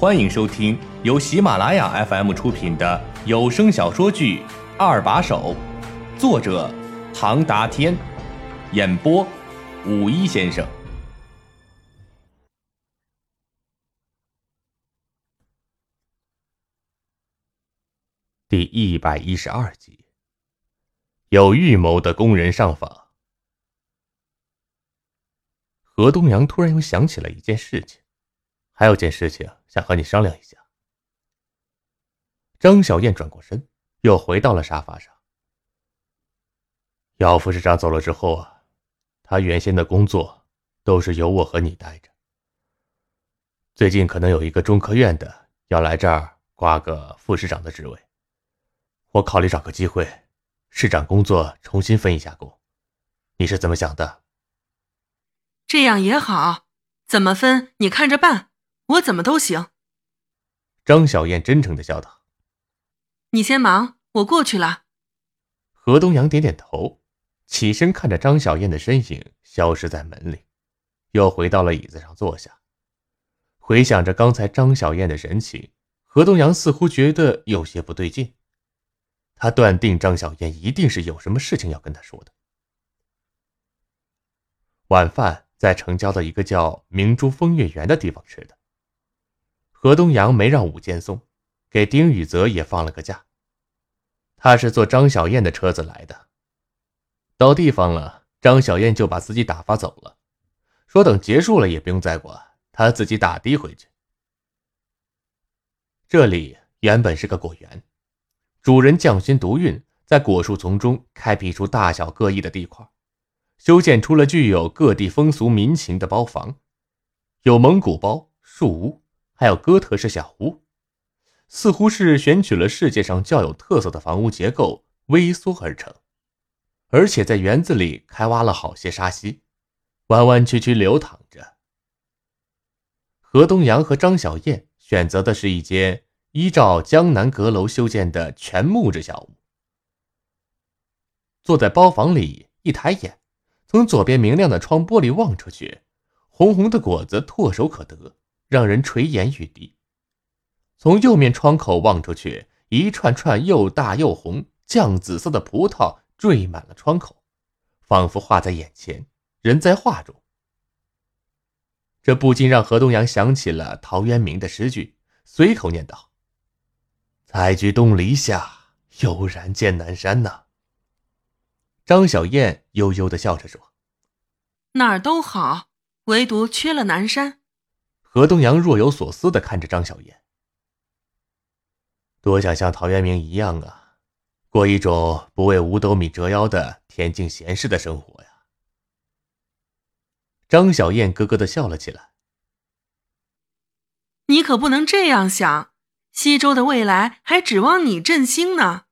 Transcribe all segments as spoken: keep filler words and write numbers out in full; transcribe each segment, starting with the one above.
欢迎收听由喜马拉雅 F M 出品的有声小说剧《二把手》，作者唐达天，演播五一先生。第一百一十二集，有预谋的工人上访。何东阳突然又想起了一件事情，还有件事情想和你商量一下。张小燕转过身，又回到了沙发上。姚副市长走了之后啊，他原先的工作都是由我和你带着。最近可能有一个中科院的要来这儿挂个副市长的职位，我考虑找个机会，市长工作重新分一下工，你是怎么想的？ 这样也好，怎么分你看着办，我怎么都行。 张小燕真诚地笑道。 你先忙，我过去了。 何东阳点点头，起身看着张小燕的身影消失在门里，又回到了椅子上坐下。回想着刚才张小燕的神情，何东阳似乎觉得有些不对劲。他断定张小燕一定是有什么事情要跟他说的。晚饭在城郊的一个叫明珠风月园的地方吃的。何东阳没让武健送，给丁宇泽也放了个假。他是坐张小燕的车子来的。到地方了，张小燕就把司机打发走了，说等结束了也不用再管，他自己打的回去。这里原本是个果园，主人匠心独运，在果树丛中开辟出大小各异的地块，修建出了具有各地风俗民情的包房，有蒙古包、树屋，还有哥特式小屋，似乎是选取了世界上较有特色的房屋结构微缩而成。而且在园子里开挖了好些沙溪，弯弯曲曲流淌着。何东阳和张小燕选择的是一间依照江南阁楼修建的全木质小屋。坐在包房里，一抬眼，从左边明亮的窗玻璃望出去，红红的果子唾手可得，让人垂涎欲滴。从右面窗口望出去，一串串又大又红酱紫色的葡萄缀满了窗口，仿佛画在眼前，人在画中。这不禁让何东阳想起了陶渊明的诗句，随口念道：采菊东篱下，悠然见南山呐、啊。张小燕悠悠地笑着说： 哪儿都好，唯独缺了南山。 何东阳若有所思地看着张小燕。多想像陶渊明一样啊，过一种不为五斗米折腰的恬静闲适的生活呀。张小燕咯咯地笑了起来。 你可不能这样想，西周的未来还指望你振兴呢。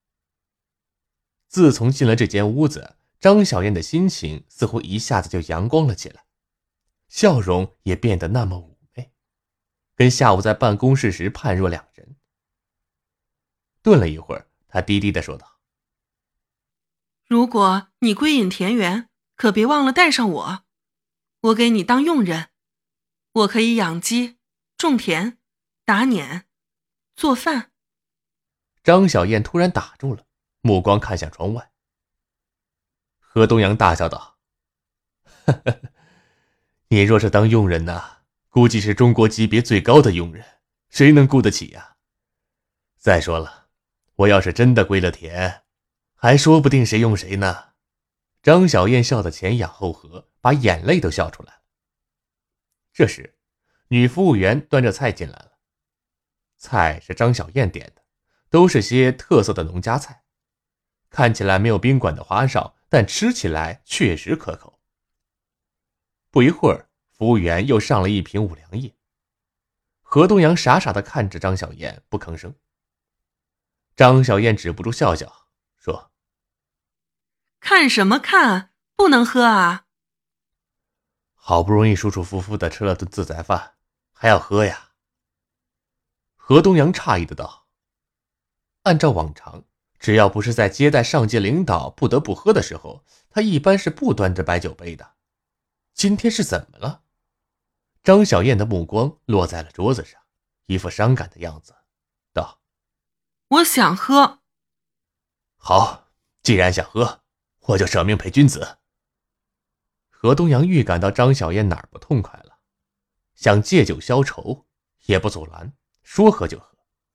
自从进了这间屋子，张小燕的心情似乎一下子就阳光了起来，笑容也变得那么妩媚，跟下午在办公室时判若两人。顿了一会儿，他低低地说道： 如果你归隐田园，可别忘了带上我，我给你当佣人，我可以养鸡、种田、打碾、做饭。 张小燕突然打住了，目光看向窗外。何东阳大笑道：呵呵，你若是当佣人呢、啊，估计是中国级别最高的佣人，谁能雇得起呀、啊？再说了，我要是真的归了田，还说不定谁用谁呢。张小燕笑得前仰后合，把眼泪都笑出来了。这时女服务员端着菜进来了，菜是张小燕点的，都是些特色的农家菜，看起来没有宾馆的花哨，但吃起来确实可口。不一会儿，服务员又上了一瓶五粮液。何东阳傻傻地看着张小燕，不吭声。张小燕止不住笑笑，说： 看什么看，不能喝啊。 好不容易舒舒服服地吃了顿自在饭，还要喝呀。何东阳诧异的道：按照往常，只要不是在接待上级领导不得不喝的时候，他一般是不端着白酒杯的。今天是怎么了？张小燕的目光落在了桌子上， 一副伤感的样子，道： 我想喝。 好，既然想喝，我就舍命陪君子。何东阳预感到张小燕哪儿不痛快了，想借酒消愁，也不阻拦，说喝就喝。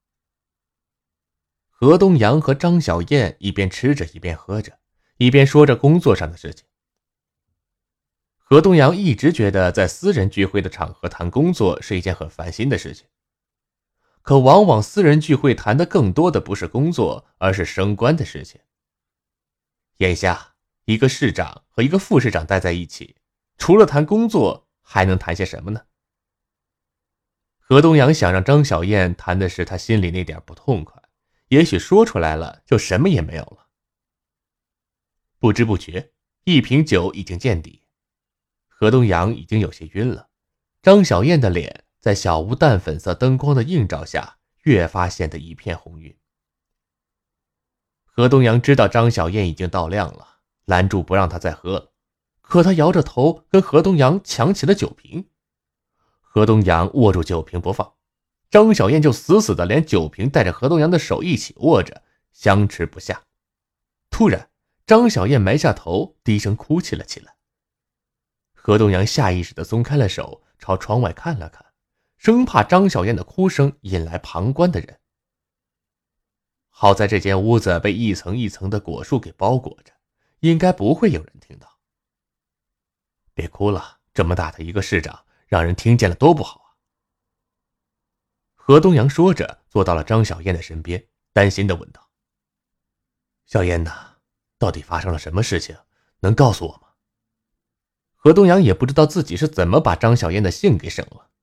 何东阳和张小燕一边吃着一边喝着，一边说着工作上的事情。何东阳一直觉得在私人聚会的场合谈工作是一件很烦心的事情，可往往私人聚会谈的更多的不是工作，而是升官的事情。眼下一个市长和一个副市长待在一起，除了谈工作还能谈些什么呢？何东阳想让张小燕谈的是他心里那点不痛快，也许说出来了就什么也没有了。不知不觉一瓶酒已经见底，何东阳已经有些晕了，张小燕的脸在小屋淡粉色灯光的映照下越发显得一片红晕。何东阳知道张小燕已经到量了，拦住不让她再喝了，可他摇着头跟何东阳抢起了酒瓶。何东阳握住酒瓶不放，张小燕就死死的连酒瓶带着何东阳的手一起握着，相持不下。突然张小燕埋下头，低声哭泣了起来。何东阳下意识地松开了手，朝窗外看了看，生怕张小燕的哭声引来旁观的人。好在这间屋子被一层一层的果树给包裹着，应该不会有人听到。别哭了，这么大的一个市长，让人听见了多不好啊。何东阳说着坐到了张小燕的身边，担心地问道：小燕呐，到底发生了什么事情，能告诉我吗？何东阳也不知道自己是怎么把张小燕的姓给省了。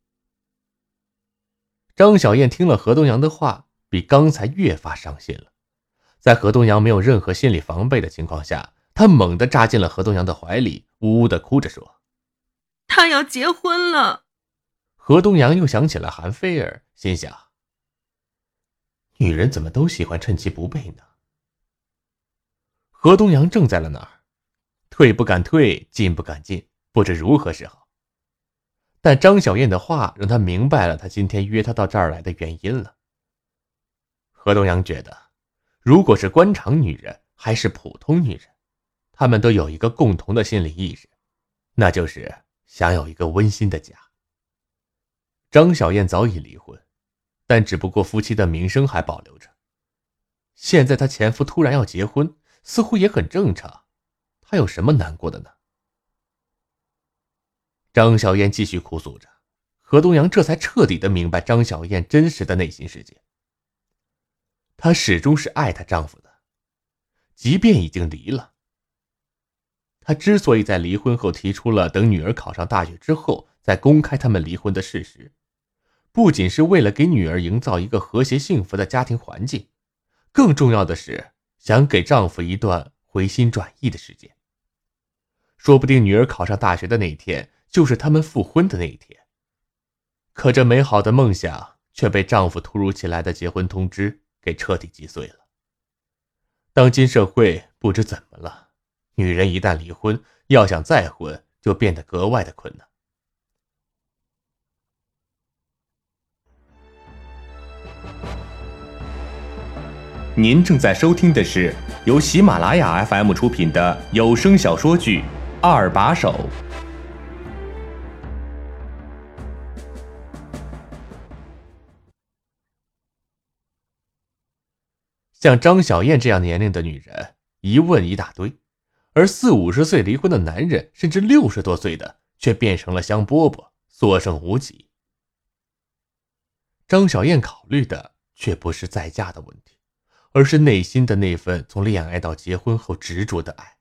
张小燕听了何东阳的话，比刚才越发伤心了。在何东阳没有任何心理防备的情况下，她猛地扎进了何东阳的怀里，呜呜地哭着说： 他要结婚了。 何东阳又想起了韩菲儿，心想：女人怎么都喜欢趁其不备呢？何东阳正在了哪儿，退不敢退，进不敢进，不知如何是好。但张小燕的话让他明白了他今天约他到这儿来的原因了。何东阳觉得，如果是官场女人还是普通女人，她们都有一个共同的心理意识，那就是想有一个温馨的家。张小燕早已离婚，但只不过夫妻的名声还保留着。现在她前夫突然要结婚，似乎也很正常，她有什么难过的呢？张小燕继续哭诉着，何东阳这才彻底的明白张小燕真实的内心世界。她始终是爱她丈夫的，即便已经离了。她之所以在离婚后提出了等女儿考上大学之后再公开他们离婚的事实，不仅是为了给女儿营造一个和谐幸福的家庭环境，更重要的是想给丈夫一段回心转意的时间。说不定女儿考上大学的那一天就是他们复婚的那一天。可这美好的梦想却被丈夫突如其来的结婚通知给彻底击碎了。当今社会不知怎么了，女人一旦离婚，要想再婚就变得格外的困难。 您正在收听的是由喜马拉雅 F M 出品的有声小说剧《二把手》。 像张小燕这样年龄的女人，一问一大堆，而四五十岁离婚的男人，甚至六十多岁的，却变成了香饽饽，所剩无几。张小燕考虑的却不是再嫁的问题，而是内心的那份从恋爱到结婚后执着的爱。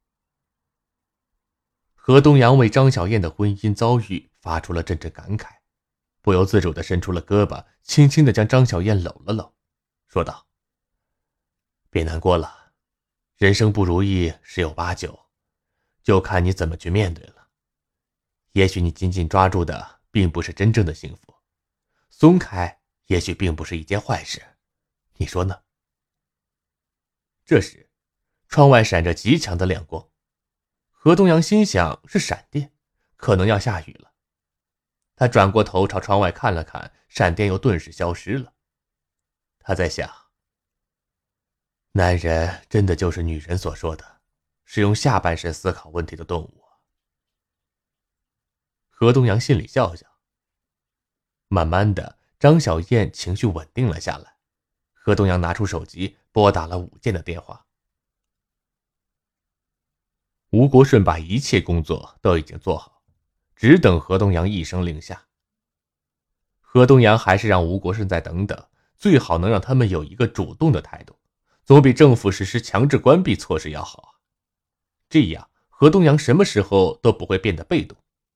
何东阳为张小燕的婚姻遭遇发出了阵阵感慨，不由自主地伸出了胳膊，轻轻地将张小燕搂了搂，说道：别难过了，人生不如意十有八九，就看你怎么去面对了。也许你紧紧抓住的并不是真正的幸福，松开也许并不是一件坏事，你说呢？这时窗外闪着极强的亮光，何东阳心想是闪电，可能要下雨了。 他转过头朝窗外看了看，闪电又顿时消失了。他在想，男人真的就是女人所说的是用下半身思考问题的动物。何东阳心里笑笑。慢慢的，张小燕情绪稳定了下来。何东阳拿出手机拨打了武健的电话。吴国顺把一切工作都已经做好，只等何东阳一声令下。何东阳还是让吴国顺再等等，最好能让他们有一个主动的态度，总比政府实施强制关闭措施要好啊。这样何东阳什么时候都不会变得被动。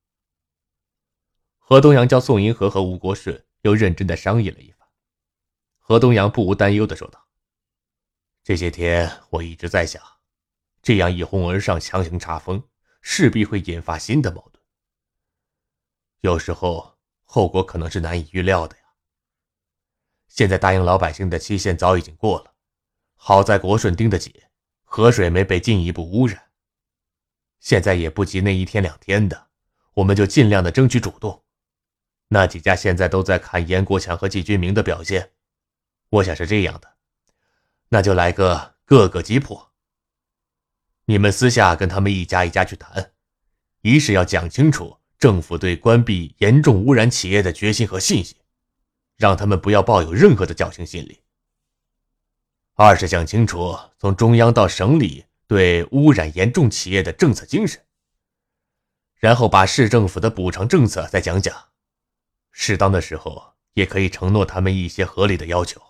何东阳叫宋银河和吴国顺又认真地商议了一番。何东阳不无担忧地说道：这些天我一直在想，这样一哄而上强行查封，势必会引发新的矛盾。有时候后果可能是难以预料的呀。现在答应老百姓的期限早已经过了，好在国顺盯得紧，河水没被进一步污染。现在也不急那一天两天的，我们就尽量的争取主动。那几家现在都在看严国强和季军明的表现，我想是这样的，那就来个各个击破。你们私下跟他们一家一家去谈，一是要讲清楚政府对关闭严重污染企业的决心和信心，让他们不要抱有任何的侥幸心理；二是讲清楚从中央到省里对污染严重企业的政策精神，然后把市政府的补偿政策再讲讲，适当的时候也可以承诺他们一些合理的要求。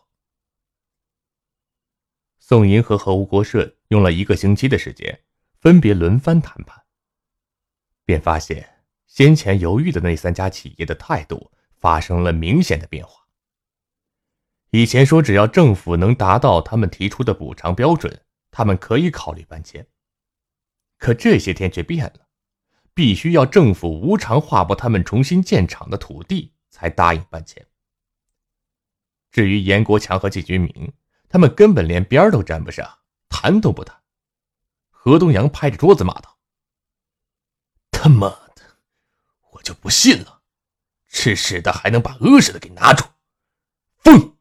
宋银河和吴国顺用了一个星期的时间，分别轮番谈判，便发现先前犹豫的那三家企业的态度发生了明显的变化。以前说只要政府能达到他们提出的补偿标准，他们可以考虑搬迁，可这些天却变了，必须要政府无偿划拨他们重新建厂的土地才答应搬迁。至于严国强和季军明，他们根本连边儿都沾不上，谈都不谈。何东阳拍着桌子骂道：他妈的，我就不信了，吃屎的还能把饿屎的给拿住。疯！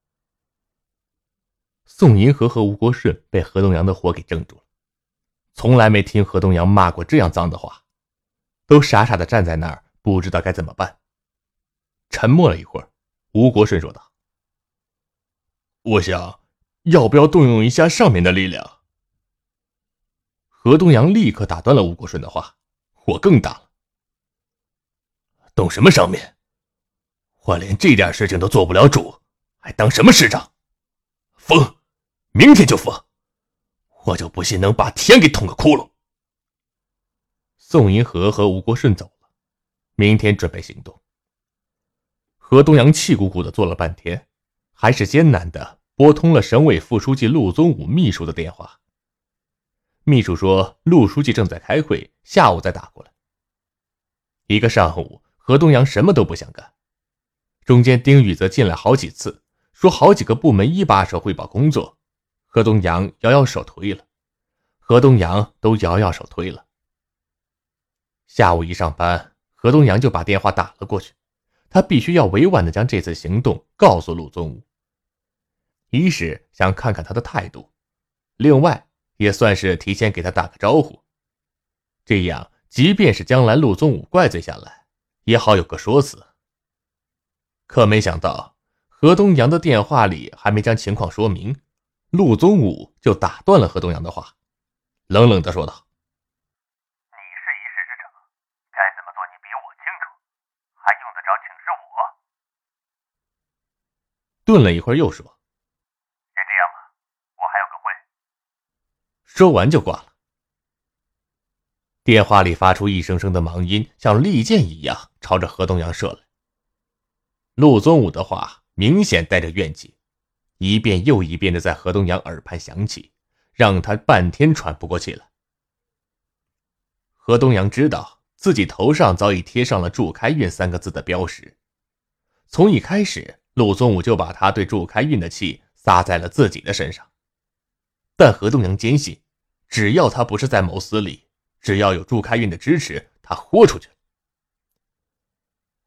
宋银河和吴国顺被何东阳的火给怔住了，从来没听何东阳骂过这样脏的话，都傻傻的站在那儿，不知道该怎么办。沉默了一会儿，吴国顺说道：我想要不要动用一下上面的力量？何东阳立刻打断了吴国顺的话，火更大了。动什么上面？我连这点事情都做不了主，还当什么市长？封，明天就封，我就不信能把天给捅个窟窿。宋银河和吴国顺走了，明天准备行动。何东阳气鼓鼓地坐了半天，还是艰难地拨通了省委副书记陆宗武秘书的电话。秘书说陆书记正在开会，下午再打过来。一个上午，何东阳什么都不想干，中间丁宇则进来好几次，说好几个部门一把手汇报工作，何东阳摇摇手推了，何东阳都摇摇手推了。下午一上班，何东阳就把电话打了过去，他必须要委婉地将这次行动告诉陆宗武，一是想看看他的态度，另外也算是提前给他打个招呼，这样即便是将来陆宗武怪罪下来，也好有个说辞。可没想到何东阳的电话里还没将情况说明，陆宗武就打断了何东阳的话，冷冷地说道： 你是一市之长，该怎么做你比我清楚，还用得着请示我？ 顿了一会儿又说： 先这样吧，我还有个会。 说完就挂了。电话里发出一声声的忙音，像利箭一样朝着何东阳射来。陆宗武的话明显带着怨气，一遍又一遍的在何东阳耳畔响起，让他半天喘不过气来。何东阳知道自己头上早已贴上了祝开运三个字的标识，从一开始陆宗武就把他对祝开运的气撒在了自己的身上，但何东阳坚信，只要他不是在谋私利，只要有祝开运的支持，他豁出去。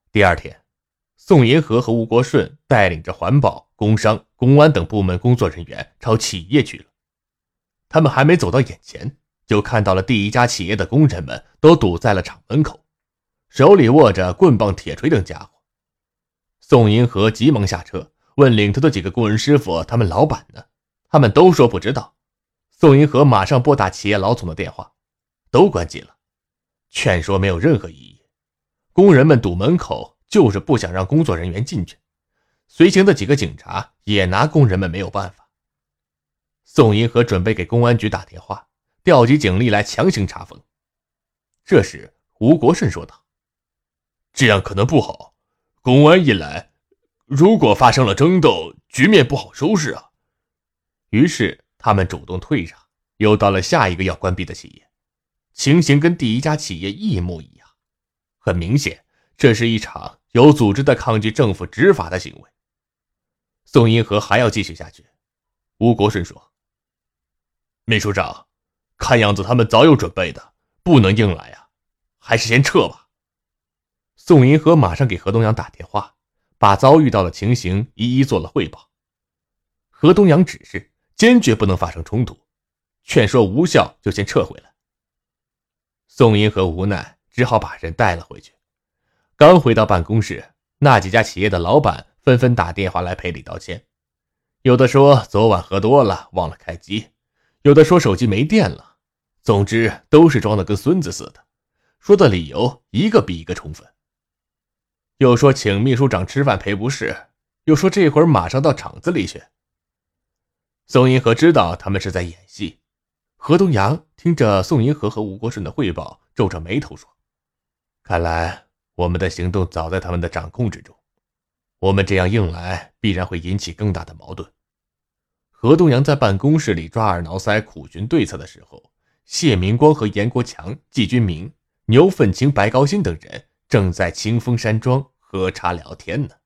第二天，宋银河和吴国顺带领着环保、工商、公安等部门工作人员朝企业去了。他们还没走到眼前，就看到了第一家企业的工人们都堵在了厂门口，手里握着棍棒、铁锤等家伙。宋银河急忙下车，问领头的几个工人师傅他们老板呢，他们都说不知道。宋银河马上拨打企业老总的电话，都关机了，劝说没有任何意义。工人们堵门口就是不想让工作人员进去，随行的几个警察也拿工人们没有办法。宋银河准备给公安局打电话，调集警力来强行查封。这时吴国顺说道：这样可能不好，公安一来，如果发生了争斗，局面不好收拾啊。于是他们主动退让，又到了下一个要关闭的企业，情形跟第一家企业一模一样。很明显，这是一场有组织的抗拒政府执法的行为。宋银河还要继续下去。吴国顺说：秘书长，看样子他们早有准备的，不能硬来啊，还是先撤吧。宋银河马上给何东阳打电话，把遭遇到的情形一一做了汇报。何东阳指示坚决不能发生冲突，劝说无效就先撤回来。宋银河无奈，只好把人带了回去。刚回到办公室，那几家企业的老板纷纷打电话来赔礼道歉，有的说昨晚喝多了忘了开机，有的说手机没电了，总之都是装得跟孙子似的，说的理由一个比一个充分。又说请秘书长吃饭赔不是，又说这会儿马上到厂子里去。宋银河知道他们是在演戏。何东阳听着宋银河和吴国顺的汇报，皱着眉头说：看来我们的行动早在他们的掌控之中，我们这样硬来必然会引起更大的矛盾。何东阳在办公室里抓耳挠腮苦寻对策的时候，谢明光和严国强、季军明、牛奋清、白高新等人正在清风山庄喝茶聊天呢。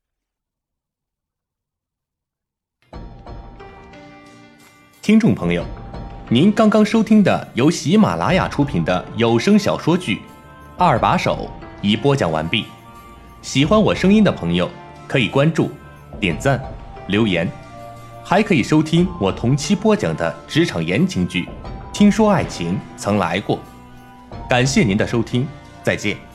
听众朋友，您刚刚收听的由喜马拉雅出品的有声小说剧《二把手》已播讲完毕。喜欢我声音的朋友可以关注、点赞、留言，还可以收听我同期播讲的职场言情剧《听说爱情曾来过》。感谢您的收听，再见。